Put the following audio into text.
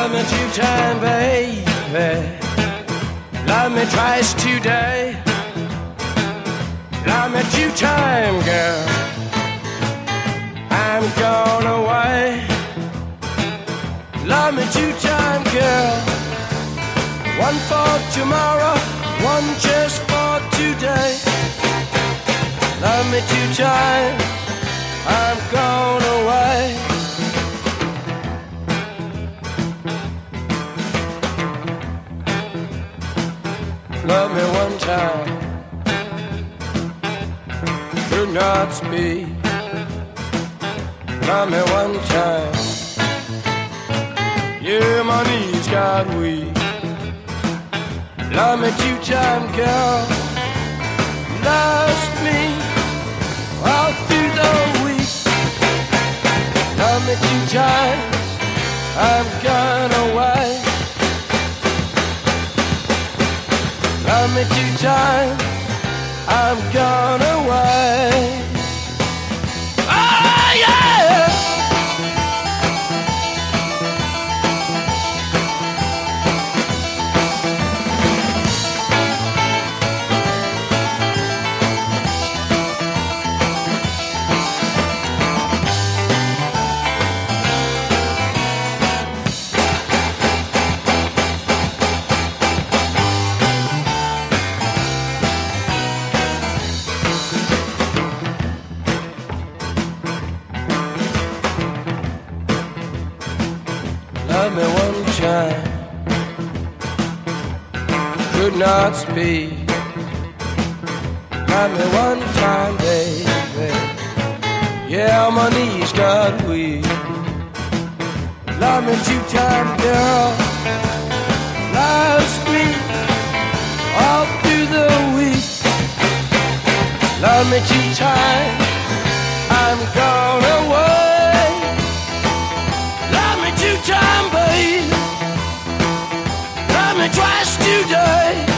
Love me two times, baby. Love me twice today. Love me two times, girl. I'm gone away. Love me two times, girl. One for tomorrow, one just for today. Love me two times, I'm gone away. Love me one time, could not speak. Love me one time, yeah, my knees got weak. Love me two times, girl. Lost me all through the week. Love me two times, I'm gone away. Love me two times, I'm gone away. Oh yeah! Love me one time, could not speak. Love me one time, baby. Yeah, my knees got weak. Love me two times, girl. Lost me all through the week. Love me two times, I'm gone away. Love me two times, babe. Love me twice today.